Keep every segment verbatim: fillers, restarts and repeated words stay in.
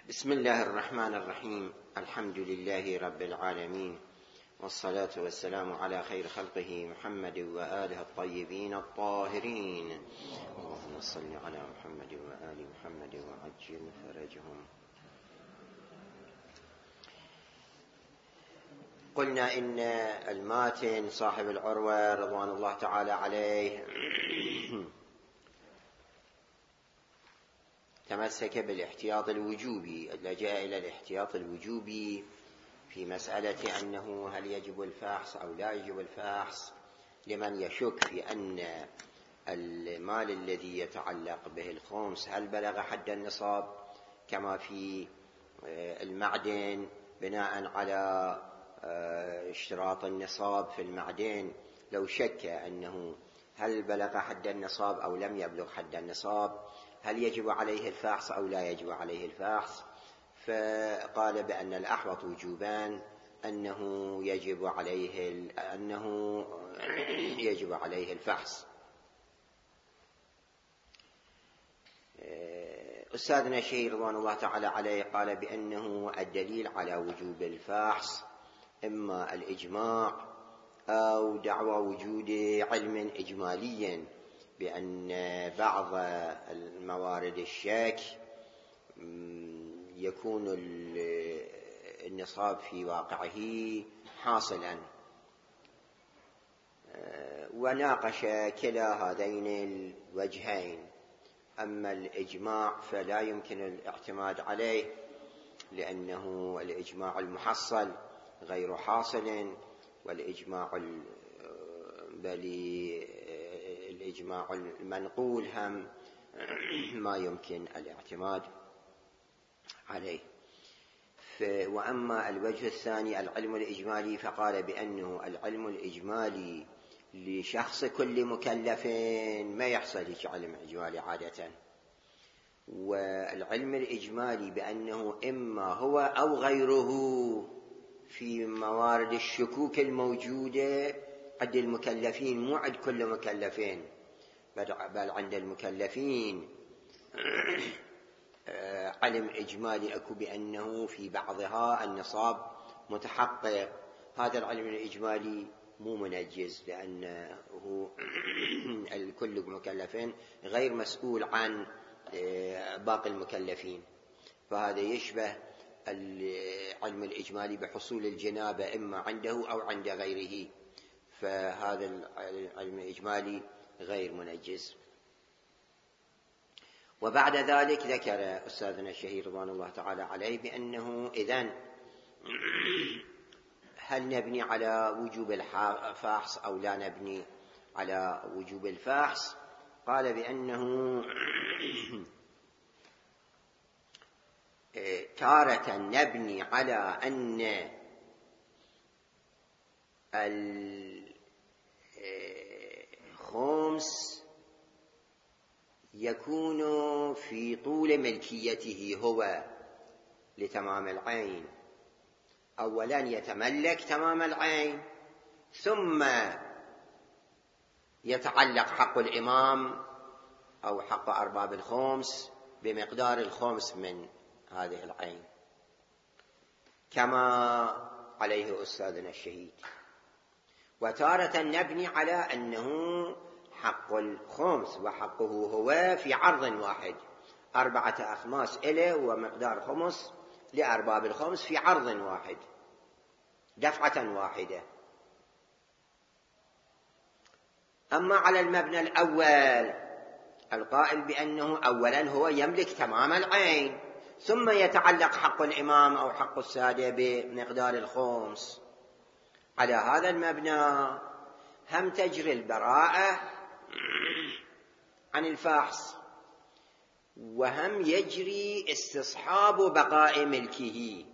بسم الله الرحمن الرحيم. الحمد لله رب العالمين، والصلاة والسلام على خير خلقه محمد وآله الطيبين الطاهرين. اللهم صل على محمد وآل محمد وعجل فرجهم. قلنا إن الماتن صاحب العروة رضوان الله تعالى عليه تمسك بالاحتياط الوجوبي، لجأ إلى الاحتياط الوجوبي في مسألة أنه هل يجب الفحص أو لا يجب الفحص لمن يشك في أن المال الذي يتعلق به الخمس هل بلغ حد النصاب كما في المعدن، بناء على اشتراط النصاب في المعدن. لو شك أنه هل بلغ حد النصاب أو لم يبلغ حد النصاب هل يجب عليه الفحص أو لا يجب عليه الفحص، فقال بأن الأحوط وجوبان أنه يجب عليه أنه يجب عليه الفحص. أستاذنا الشيخ رضوان الله تعالى عليه قال بأنه الدليل على وجوب الفحص إما الإجماع أو دعوى وجود علم إجمالي بأن بعض الموارد الشك يكون النصاب في واقعه حاصلا، وناقش كلا هذين الوجهين. أما الإجماع فلا يمكن الاعتماد عليه لأنه الإجماع المحصل غير حاصل، والإجماع بل الإجماع المنقول هم ما يمكن الاعتماد عليه. وأما الوجه الثاني العلم الإجمالي فقال بأنه العلم الإجمالي لشخص كل مكلف ما يحصل هيك علم إجمالي عادة، والعلم الإجمالي بأنه إما هو أو غيره في موارد الشكوك الموجودة عند المكلفين، مو عند كل مكلفين، بل عند المكلفين علم إجمالي أكو بأنه في بعضها النصاب متحقق. هذا العلم الإجمالي مو منجز لأنه الكل مكلفين غير مسؤول عن باقي المكلفين، فهذا يشبه العلم الإجمالي بحصول الجنابة إما عنده أو عند غيره، فهذا العلم الإجمالي غير منجز. وبعد ذلك ذكر أستاذنا الشهير رضوان الله تعالى عليه بأنه إذن هل نبني على وجوب الفحص أو لا نبني على وجوب الفحص. قال بأنه تارة نبني على أن الخمس يكون في طول ملكيته هو لتمام العين، أولا يتملك تمام العين ثم يتعلق حق الإمام أو حق أرباب الخمس بمقدار الخمس من هذه العين كما عليه أستاذنا الشهيد. وتارة نبني على أنه حق الخمس وحقه هو في عرض واحد، أربعة أخماس إله ومقدار خمس لأرباب الخمس في عرض واحد دفعة واحدة. أما على المبنى الأول القائل بأنه أولا هو يملك تمام العين ثم يتعلق حق الإمام أو حق السادة بمقدار الخمس، على هذا المبنى هم تجري البراءة عن الفحص وهم يجري استصحاب بقاء ملكه،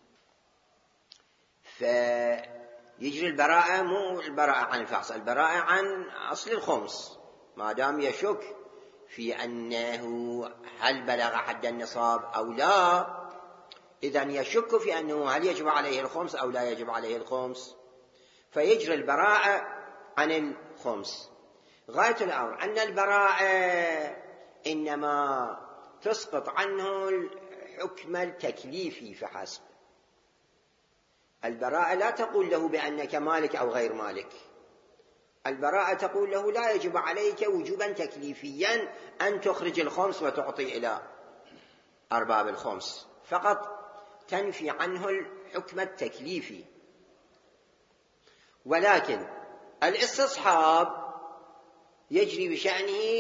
فيجري البراءة مو البراءة عن الفحص، البراءة عن أصل الخمس ما دام يشك في أنه هل بلغ حد النصاب أو لا. إذن يشك في أنه هل يجب عليه الخمس أو لا يجب عليه الخمس، فيجري البراءة عن الخمس. غاية الأمر أن البراءة إنما تسقط عنه الحكم التكليفي فحسب. البراءة لا تقول له بأنك مالك أو غير مالك، البراءة تقول له لا يجب عليك وجوبا تكليفيا أن تخرج الخمس وتعطي إلى أرباب الخمس، فقط تنفي عنه الحكم التكليفي. ولكن الاستصحاب يجري بشأنه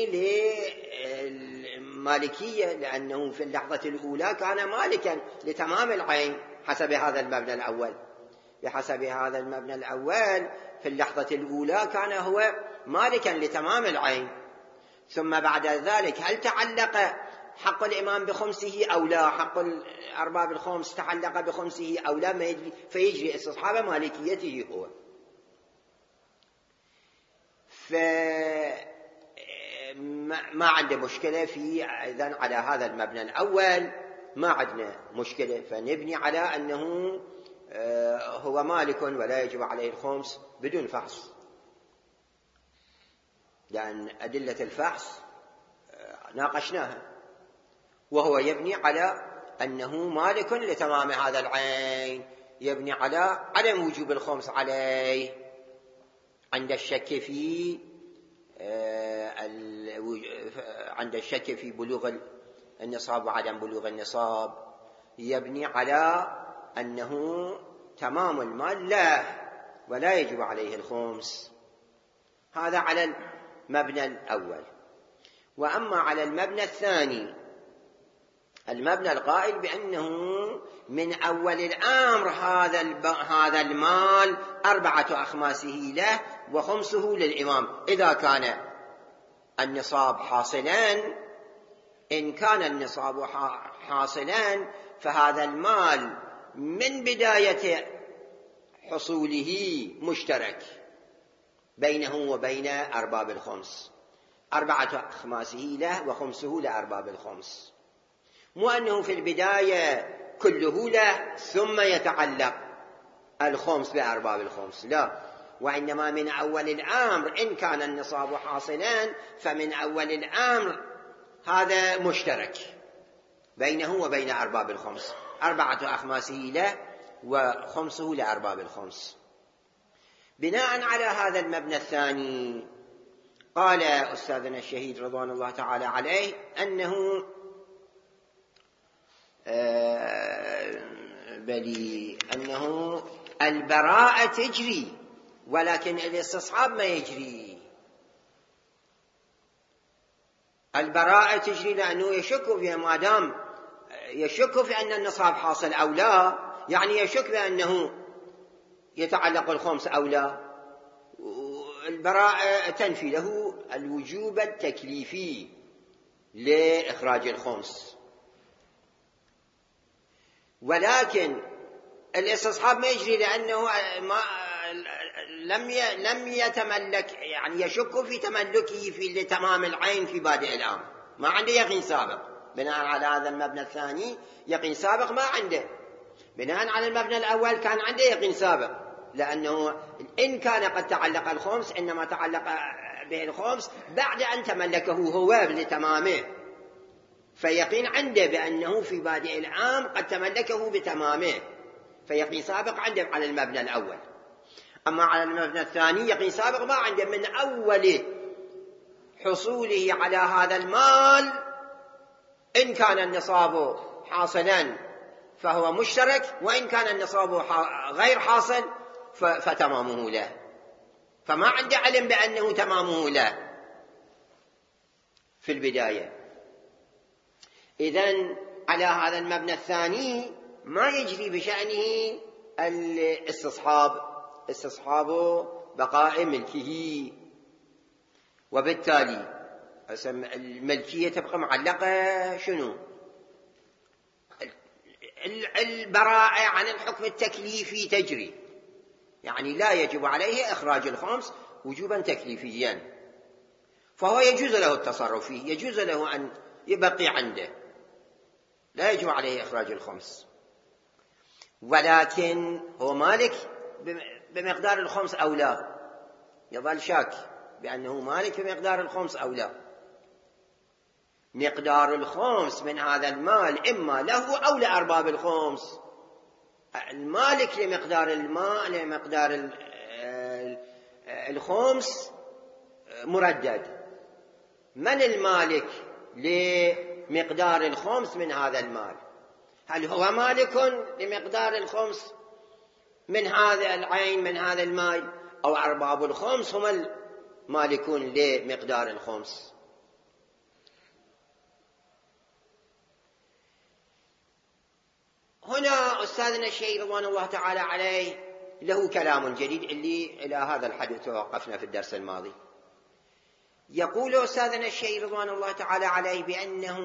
للمالكية، لأنه في اللحظة الأولى كان مالكا لتمام العين حسب هذا المبنى الأول. بحسب هذا المبنى الأول في اللحظة الأولى كان هو مالكا لتمام العين، ثم بعد ذلك هل تعلق حق الإمام بخمسه أو لا، حق أرباب الخمس تعلق بخمسه أو لا، فيجري استصحاب مالكيته هو. فما عنده مشكلة في إذن على هذا المبنى الأول، ما عندنا مشكلة، فنبني على أنه هو مالك ولا يجب عليه الخمس بدون فحص، لأن أدلة الفحص ناقشناها، وهو يبني على أنه مالك لتمام هذا العين، يبني على عدم وجوب الخمس عليه عند الشك في عند الشك في بلوغ النصاب وعدم بلوغ النصاب، يبني على أنه تمام المال لا ولا يجب عليه الخمس. هذا على المبنى الأول. وأما على المبنى الثاني، المبنى القائل بأنه من أول الأمر هذا هذا المال أربعة أخماسه له وخمسه للإمام إذا كان النصاب حاصلا. إن كان النصاب حاصلا فهذا المال من بداية حصوله مشترك بينه وبين أرباب الخمس، أربعة أخماسه له وخمسه لأرباب الخمس، مو أنه في البداية كله له ثم يتعلق الخمس بأرباب الخمس، لا، وإنما من أول الأمر إن كان النصاب حاصلا فمن أول الأمر هذا مشترك بينه وبين أرباب الخمس، أربعة أخماسه له وخمسه لأرباب الخمس. بناء على هذا المبنى الثاني قال أستاذنا الشهيد رضوان الله تعالى عليه أنه بلي أنه البراءة تجري ولكن الاستصحاب ما يجري. البراءة تجري لأنه يشك فيها، ما دام يشك في أن النصاب حاصل أو لا، يعني يشك بأنه يتعلق الخمس أو لا، البراءة تنفي له الوجوب التكليفي لإخراج الخمس. ولكن الاستصحاب ما يجري لأنه ما لم لم يتملك، يعني يشك في تملكه في لتمام العين في بادئ الأمر، ما عنده يقين سابق. بناء على هذا المبنى الثاني يقين سابق ما عنده، بناء على المبنى الأول كان عنده يقين سابق، لأنه إن كان قد تعلق الخمس إنما تعلق به الخمس بعد أن تملكه هو لتمامه، فيقين عنده بأنه في بادئ الأمر قد تملكه بتمامه، فيقين سابق عنده على المبنى الأول. أما على المبنى الثاني يقين سابق ما عنده، من أول حصوله على هذا المال إن كان النصاب حاصلا فهو مشترك، وإن كان النصاب غير حاصل فتمامه له، فما عنده علم بأنه تمامه له في البداية. إذن على هذا المبنى الثاني ما يجري بشأنه الاستصحاب، استصحاب بقاء ملكه، وبالتالي الملكية تبقى معلقة شنو؟ البراءة عن الحكم التكليفي تجري، يعني لا يجب عليه إخراج الخمس وجوبا تكليفيا، فهو يجوز له التصرف فيه، يجوز له أن يبقي عنده، لا يجب عليه إخراج الخمس. ولكن هو مالك بمقدار الخمس أو لا، يظل شاك بأنه مالك بمقدار الخمس أو لا. مقدار الخمس من هذا المال إما له أو لأرباب الخمس. المالك لمقدار الماء لمقدار الخمس مردد. من المالك لمقدار الخمس من هذا المال؟ هل هو مالك لمقدار الخمس من هذا العين من هذا المال، أو أرباب الخمس هم المالكون لمقدار الخمس؟ هنا أستاذنا الشيخ رضوان الله تعالى عليه له كلام جديد اللي إلى هذا الحد توقفنا في الدرس الماضي. يقول أستاذنا الشيخ رضوان الله تعالى عليه بأنه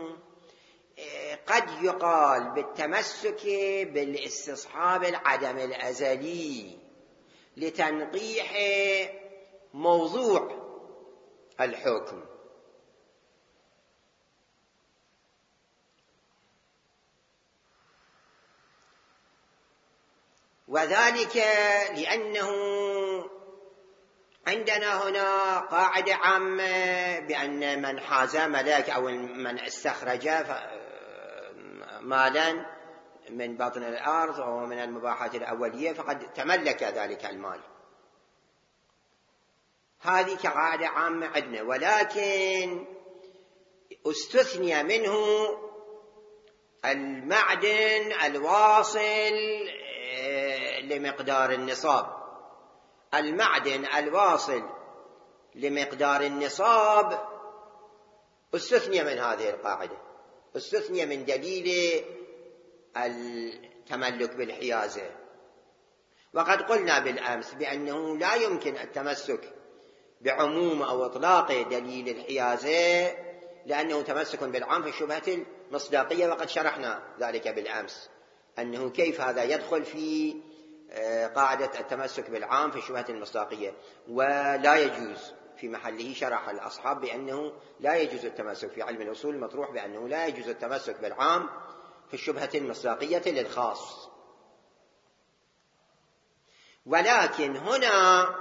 قد يقال بالتمسك بالاستصحاب العدم الأزلي لتنقيح موضوع الحكم، وذلك لأنه عندنا هنا قاعدة عامة بأن من حاز ملك أو من استخرج مالا من بطن الأرض أو من المباحات الأولية فقد تملك ذلك المال. هذه كقاعدة عامة عندنا، ولكن استثني منه المعدن الواصل لمقدار النصاب. المعدن الواصل لمقدار النصاب استثني من هذه القاعدة، استثني من دليل التملك بالحيازة. وقد قلنا بالأمس بأنه لا يمكن التمسك بعموم أو إطلاق دليل الحيازة لأنه تمسك بالعام في الشبهة المصداقية، وقد شرحنا ذلك بالأمس أنه كيف هذا يدخل في قاعدة التمسك بالعام في الشبهة المصداقية، ولا يجوز في محله. شرح الأصحاب بأنه لا يجوز التمسك في علم الأصول المطروح بأنه لا يجوز التمسك بالعام في الشبهة المصداقية للخاص. ولكن هنا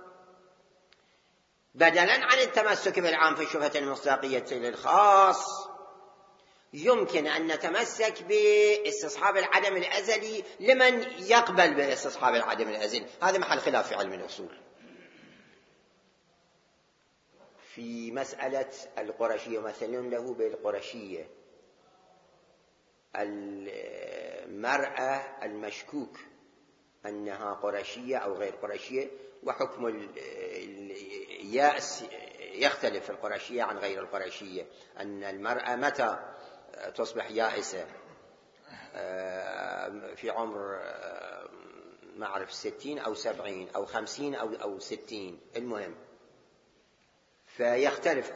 بدلا عن التمسك بالعام في الشبهة المصداقية للخاص يمكن أن نتمسك باستصحاب العدم الأزلي لمن يقبل باستصحاب العدم الأزلي. هذا محل خلاف في علم الأصول. في مسألة القرشية مثلون له بالقرشية، المرأة المشكوك أنها قرشية أو غير قرشية، وحكم اليأس يختلف في القرشية عن غير القرشية. أن المرأة متى تصبح يائسة؟ في عمر ما أعرف ستين أو سبعين أو خمسين أو أو ستين، المهم. فيختلف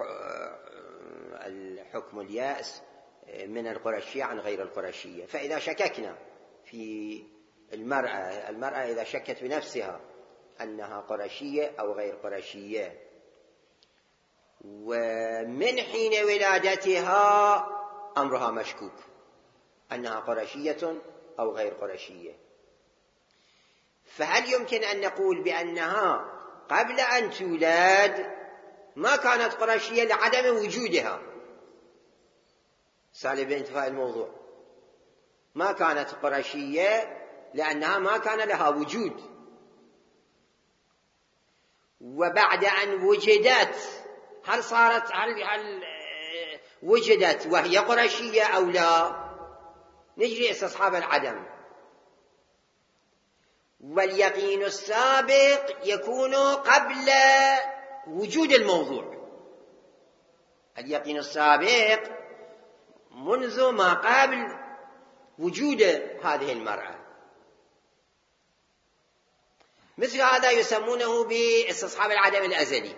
الحكم اليائس من القرشية عن غير القرشية. فإذا شككنا في المرأة المرأة إذا شكت بنفسها أنها قرشية أو غير قرشية، ومن حين ولادتها أمرها مشكوك أنها قرشية أو غير قرشية، فهل يمكن أن نقول بأنها قبل أن تولد ما كانت قرشية لعدم وجودها؟ سالب انتفاء الموضوع. ما كانت قرشية لأنها ما كان لها وجود، وبعد أن وجدت هل صارت هل, هل وجدت وهي قرشية أو لا؟ نجري استصحاب العدم. واليقين السابق يكون قبل وجود الموضوع. اليقين السابق منذ ما قبل وجود هذه المرأة. مثل هذا يسمونه باستصحاب العدم الأزلي،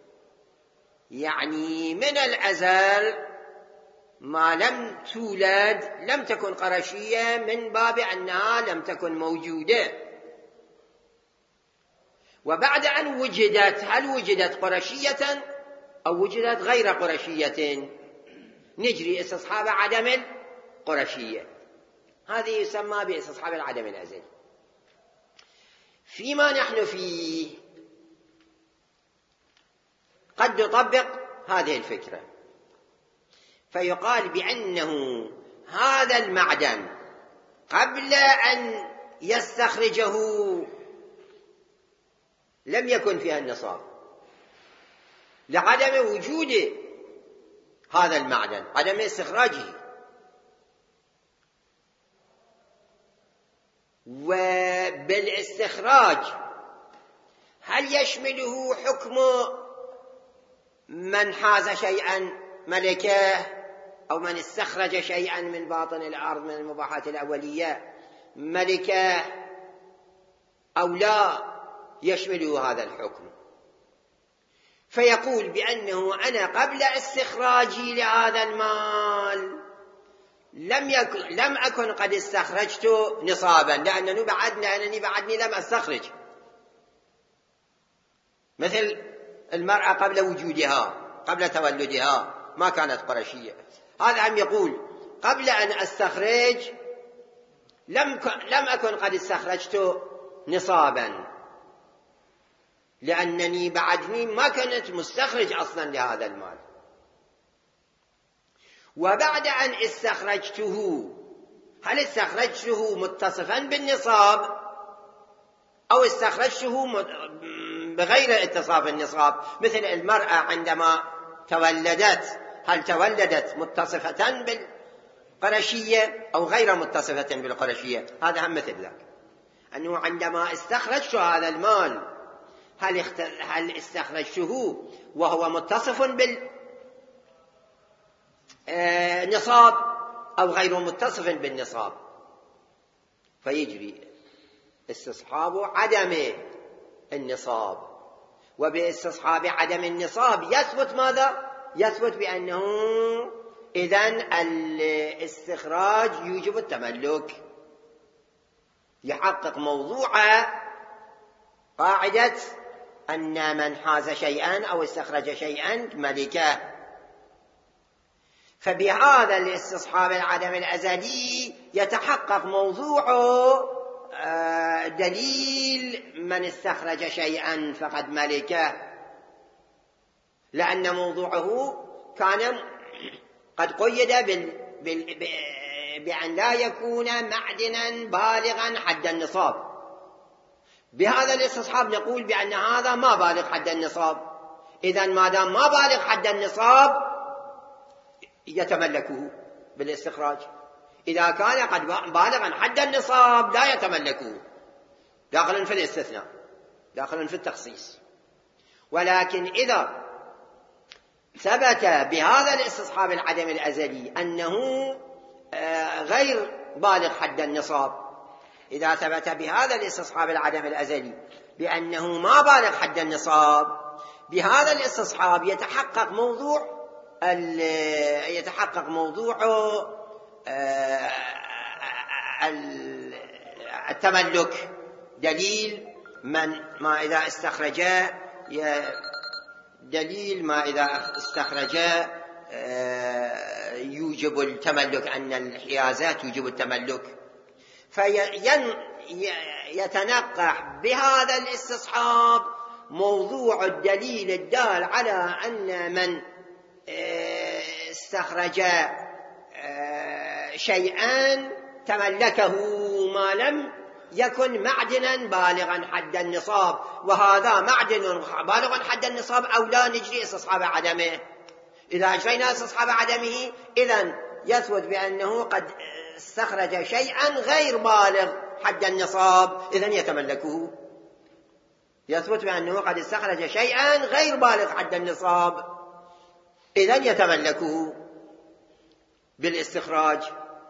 يعني من الأزل ما لم تولد لم تكن قرشية من باب أنها لم تكن موجودة، وبعد أن وجدت هل وجدت قرشية أو وجدت غير قرشية؟ نجري استصحاب عدم القرشية. هذه يسمى باستصحاب العدم الأزلي. فيما نحن فيه قد نطبق هذه الفكرة، فيقال بأنه هذا المعدن قبل أن يستخرجه لم يكن فيها النصاب لعدم وجود هذا المعدن، عدم استخراجه. وبالاستخراج هل يشمله حكم من حاز شيئا ملكه أو من استخرج شيئا من باطن الأرض من المباحات الأولية ملكه، أو لا يشمله هذا الحكم؟ فيقول بأنه أنا قبل استخراجي لهذا المال لم يكن لم أكن قد استخرجت نصابا، لأنني بعدنا أنني بعدني لم أستخرج. مثل المرأة قبل وجودها قبل تولدها ما كانت قرشية، هذا عم يقول قبل أن أستخرج لم لم أكن قد استخرجت نصابا، لأنني بعدني ما كنت مستخرج أصلا لهذا المال. وبعد أن استخرجته هل استخرجته متصفا بالنصاب أو استخرجته بغير اتصاف النصاب؟ مثل المرأة عندما تولدت هل تولدت متصفة بالقرشية أو غير متصفة بالقرشية؟ هذا هم مثل ذلك، أنه عندما استخرجت هذا المال هل, اخت... هل استخرجته وهو متصف بالنصاب أو غير متصف بالنصاب؟ فيجري استصحاب عدم النصاب، وباستصحاب عدم النصاب يثبت ماذا؟ يثبت بأنه إذن الاستخراج يوجب التملك، يحقق موضوع قاعدة أن من حاز شيئا أو استخرج شيئا ملكه. فبهذا الاستصحاب العدم الأزلي يتحقق موضوع دليل من استخرج شيئا فقد ملكه، لأن موضوعه كان قد قيد بال... بال... بأن لا يكون معدنا بالغا حد النصاب. بهذا الاستصحاب نقول بأن هذا ما بالغ حد النصاب، إذن ما دام ما بالغ حد النصاب يتملكه بالاستخراج. إذا كان قد بالغا حد النصاب لا يتملكه، داخل في الاستثناء داخل في التخصيص. ولكن إذا ثبت بهذا الاستصحاب العدم الأزلي أنه غير بالغ حد النصاب، إذا ثبت بهذا الاستصحاب العدم الأزلي بأنه ما بالغ حد النصاب، بهذا الاستصحاب يتحقق موضوع يتحقق موضوع التملك، دليل من ما إذا استخرج دليل ما إذا استخرج يوجب التملك، أن الحيازات يوجب التملك. فيتنقح بهذا الاستصحاب موضوع الدليل الدال على أن من استخرج شيئا تملكه ما لم يكن معدنا بالغا حد النصاب، وهذا معدن بالغا حد النصاب أو لا نجري استصحاب عدمه. إذا أجرينا استصحاب عدمه إذن يثبت بأنه قد استخرج شيئا غير بالغ حد النصاب، إذن يتملكه. يثبت بأنه قد استخرج شيئا غير بالغ حد النصاب، إذن يتملكه بالاستخراج.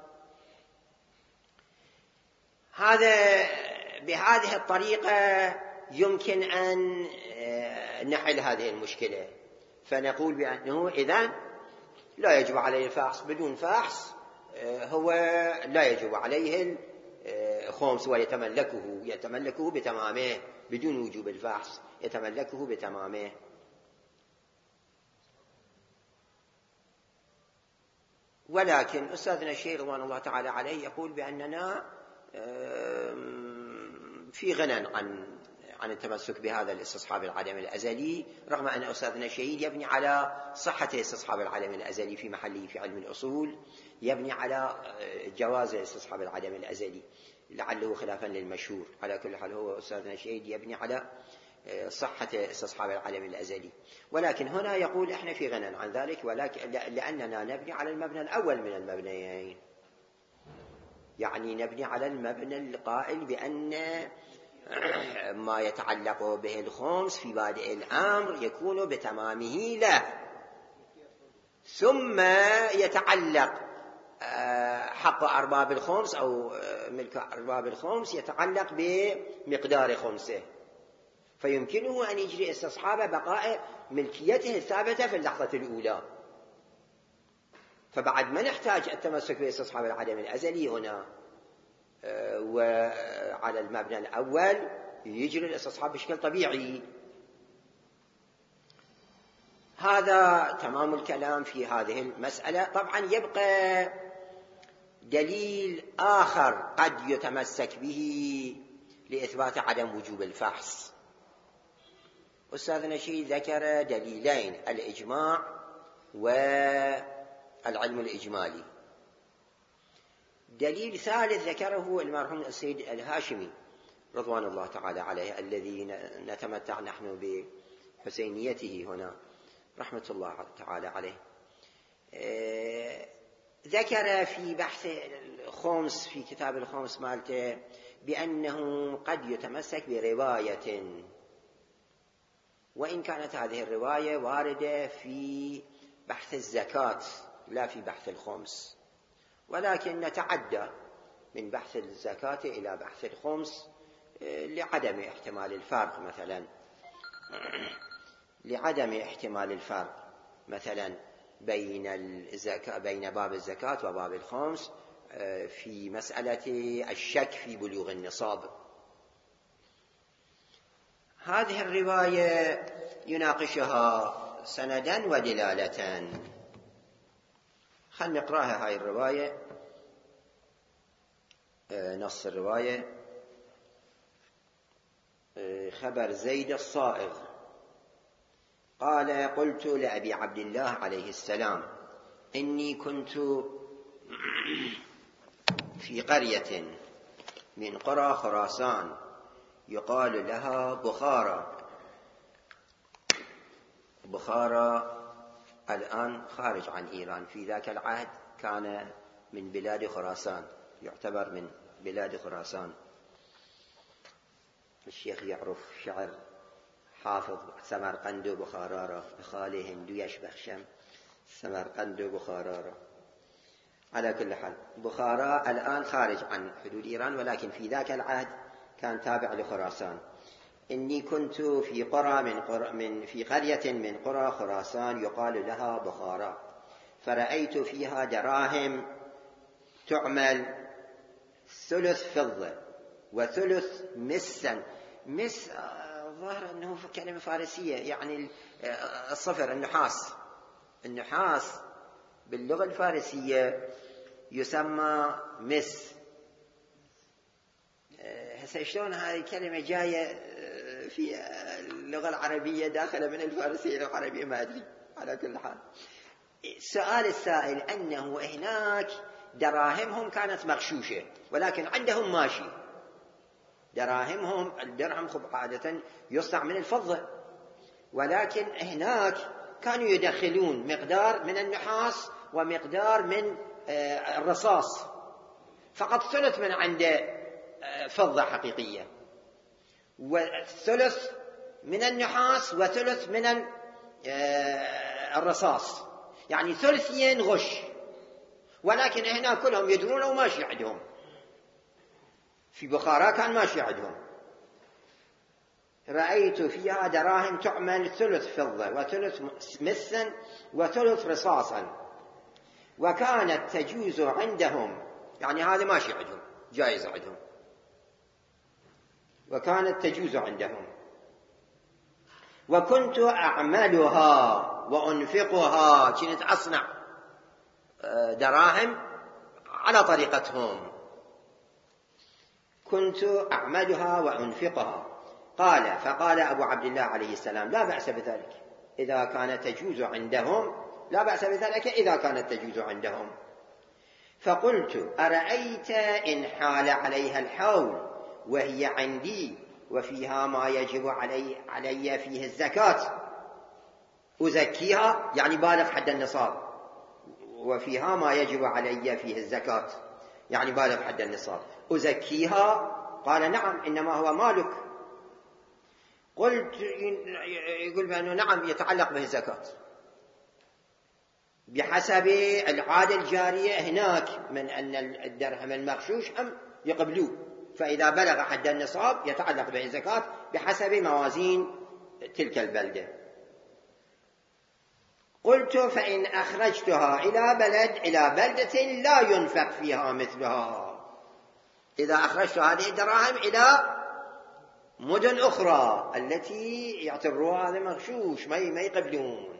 هذا بهذه الطريقة يمكن أن نحل هذه المشكلة، فنقول بأنه إذن لا يجب عليه الفحص، بدون فحص هو لا يجب عليه الخمس ويتملكه يتملكه بتمامه بدون وجوب الفحص، يتملكه بتمامه. ولكن أستاذنا الشيخ رضوان الله تعالى عليه يقول بأننا في غنى عن عن التمسك بهذا الاستصحاب العدم الأزلي، رغم أن أستاذنا الشهيد يبني على صحة استصحاب العدم الأزلي في محله في علم الأصول، يبني على جواز استصحاب العدم الأزلي لعله خلافا للمشهور. على كل حال هو أستاذنا الشهيد يبني على صحة استصحاب العدم الأزلي، ولكن هنا يقول إحنا في غنى عن ذلك، ولكن لأننا نبني على المبنى الأول من المبنيين، يعني نبني على المبنى القائل بأن ما يتعلق به الخمس في بادئ الأمر يكون بتمامه له، ثم يتعلق حق أرباب الخمس أو ملك أرباب الخمس يتعلق بمقدار خمسه، فيمكنه أن يجري استصحاب بقاء ملكيته الثابتة في اللحظة الأولى. فبعد ما نحتاج التمسك باستصحاب العدم الأزلي هنا وعلى المبنى الأول يجري الاستصحاب بشكل طبيعي. هذا تمام الكلام في هذه المسألة. طبعا يبقى دليل آخر قد يتمسك به لإثبات عدم وجوب الفحص. أستاذنا الشهيد ذكر دليلين: الإجماع والعلم الإجمالي. دليل ثالث ذكره المرحوم السيد الهاشمي رضوان الله تعالى عليه، الذي نتمتع نحن بحسينيته هنا رحمة الله تعالى عليه. ذكر في بحث الخمس في كتاب الخمس مالته بأنه قد يتمسك برواية، وإن كانت هذه الرواية واردة في بحث الزكاة لا في بحث الخمس، ولكن نتعدى من بحث الزكاة إلى بحث الخمس لعدم احتمال الفرق، مثلا لعدم احتمال الفرق مثلا بين الزكاة بين باب الزكاة وباب الخمس في مسألة الشك في بلوغ النصاب. هذه الرواية يناقشها سندا ودلالة. خلنا نقرأها هاي الرواية. نص الرواية: خبر زيد الصائغ قال: قلت لأبي عبد الله عليه السلام: إني كنت في قرية من قرى خراسان يقال لها بخارى. بخارى الآن خارج عن إيران، في ذاك العهد كان من بلاد خراسان، يعتبر من بلاد خراسان. الشيخ يعرف شعر حافظ: سمرقند بخارى بخاله هندو يشبه شم، سمرقند بخارى. على كل حال بخارى الآن خارج عن حدود إيران، ولكن في ذاك العهد كان تابع لخراسان. إني كنت في قرى من, قرى من في قرية من قرى خراسان يقال لها بخارى، فرأيت فيها دراهم تعمل ثلث فضة وثلث مسا. مس ظاهر أنه كلمة فارسية، يعني الصفر، النحاس. النحاس باللغة الفارسية يسمى مس. هسه شلون هذه الكلمة جاية في اللغة العربية داخلة من الفارسية إلى العربية ما أدري. على كل حال سؤال السائل أنه هناك دراهمهم كانت مغشوشة، ولكن عندهم ماشي. دراهمهم الدرهم خب عادة يصنع من الفضة، ولكن هناك كانوا يدخلون مقدار من النحاس ومقدار من الرصاص، فقط ثلث من عنده فضة حقيقية، وثلث من النحاس وثلث من الرصاص، يعني ثلثين غش. ولكن هنا كلهم يدرون وماشي عندهم. في بخارى كان ماشي عندهم. رأيت فيها دراهم تعمل ثلث فضة وثلث مسا وثلث رصاصا، وكانت تجوز عندهم، يعني هذا ماشي عندهم، جائز عندهم، وكانت تجوز عندهم. وكنت أعملها وأنفقها، كنت أصنع دراهم على طريقتهم. كنت أعملها وأنفقها قال فقال أبو عبد الله عليه السلام لا بأس بذلك إذا كانت تجوز عندهم، لا بأس بذلك إذا كانت تجوز عندهم. فقلت أرأيت إن حال عليها الحول وهي عندي وفيها ما يجب علي, علي فيه الزكاة أزكيها، يعني بالغ حد النصاب، وفيها ما يجب علي فيه الزكاة يعني بالغ حد النصاب، أزكيها؟ قال نعم إنما هو مالك. قلت يقول بأنه نعم يتعلق به الزكاة بحسب العادة الجارية هناك من أن الدرهم المغشوش هم يقبلوه، فإذا بلغ حد النصاب يتعلق به الزكاة بحسب موازين تلك البلدة. قلت فإن أخرجتها إلى بلد إلى بلدة لا ينفق فيها مثلها، إذا أخرجت هذه الدراهم إلى مدن أخرى التي يعتبروها هذا مغشوش ما يقبلون،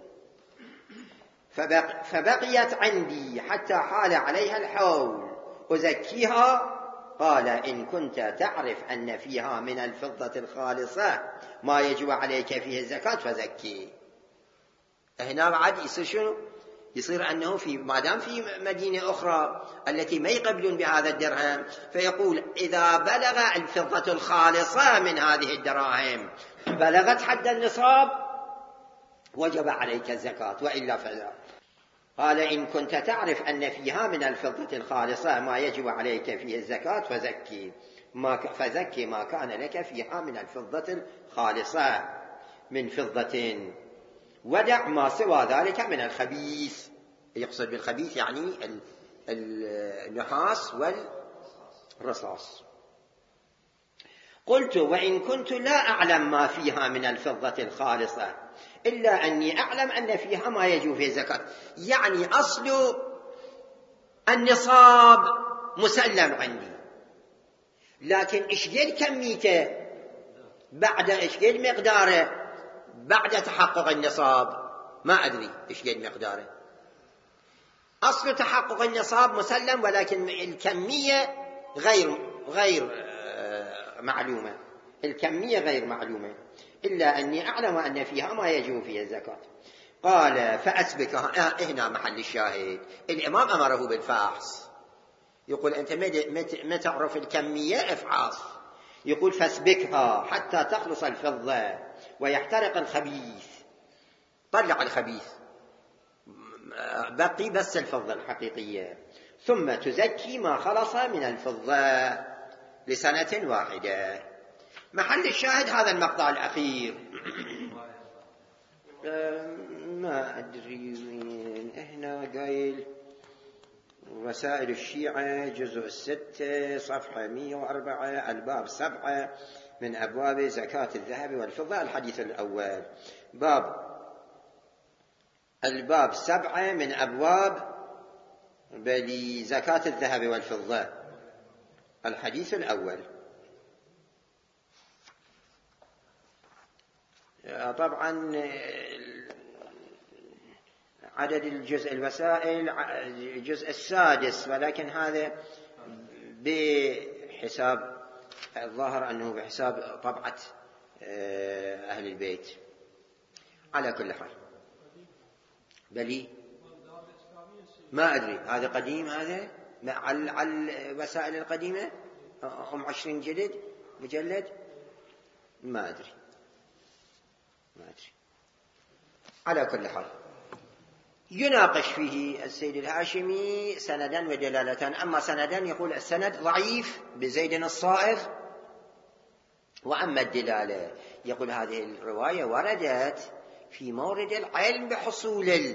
فبق فبقيت عندي حتى حال عليها الحول أزكيها؟ قال إن كنت تعرف أن فيها من الفضة الخالصة ما يجب عليك فيه الزكاة فزكي. هنا بعد يصير شنو؟ يصير أنه في ما دام في مدينة أخرى التي ما يقبلون بهذا الدرهم، فيقول إذا بلغ الفضة الخالصة من هذه الدراهم بلغت حد النصاب وجب عليك الزكاة وإلا فلا. قال إن كنت تعرف أن فيها من الفضة الخالصة ما يجب عليك فيه الزكاة فزكي ما فزكي ما كان لك فيها من الفضة الخالصة من فضة، ودع ما سوى ذلك من الخبيث. يقصد بالخبيث يعني النحاس والرصاص. قلت وإن كنت لا أعلم ما فيها من الفضة الخالصة إلا أني أعلم أن فيها ما يجب فيه الزكاة، يعني أصل النصاب مسلم عندي، لكن إيش قد كميته بعد إيش قد مقداره بعد تحقق النصاب ما أدري إيش قد مقداره. أصل تحقق النصاب مسلم ولكن الكمية غير غير معلومة، الكمية غير معلومة، إلا أني أعلم أن فيها ما يجب فيه الزكاة. قال فأسبكها. هنا محل الشاهد، الإمام أمره بالفحص، يقول أنت ما تعرف الكمية افحص، يقول فاسبكها حتى تخلص الفضة ويحترق الخبيث، طلع الخبيث بقي بس الفضة الحقيقية، ثم تزكي ما خلص من الفضة لسنة واحدة. محل الشاهد هذا المقطع الأخير. ما أدري هنا قايل رسائل الشيعة جزء الستة صفحة مئة وأربعة الباب سبعة من أبواب زكاة الذهب والفضة، الحديث الأول باب الباب سبعة من أبواب بزكاة الذهب والفضة، الحديث الأول. طبعا عدد الجزء الوسائل الجزء السادس، ولكن هذا بحساب الظاهر أنه بحساب طبعة أهل البيت. على كل حال بلي ما أدري هذا قديم، هذا على الوسائل القديمة هم عشرين جلد مجلد، ما أدري ما أدري. على كل حال يناقش فيه السيد الهاشمي سندا ودلالة. أما سندا يقول السند ضعيف بزيد الصائغ، وأما الدلالة يقول هذه الرواية وردت في مورد العلم بحصول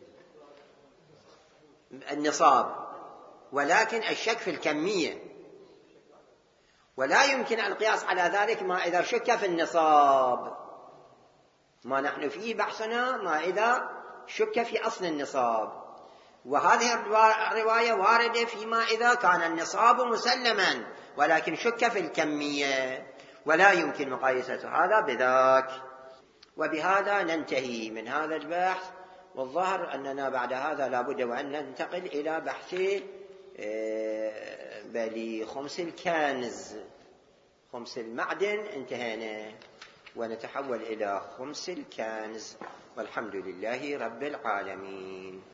النصاب، ولكن الشك في الكمية، ولا يمكن القياس على ذلك ما إذا شك في النصاب. ما نحن فيه بحثنا ما إذا شك في أصل النصاب، وهذه الرواية واردة فيما إذا كان النصاب مسلما ولكن شك في الكمية، ولا يمكن مقايسة هذا بذاك. وبهذا ننتهي من هذا البحث، والظاهر أننا بعد هذا لابد وأن ننتقل إلى بحث بلي خمس الكنز. خمس المعدن انتهينا، ونتحول إلى خمس الكنز. والحمد لله رب العالمين.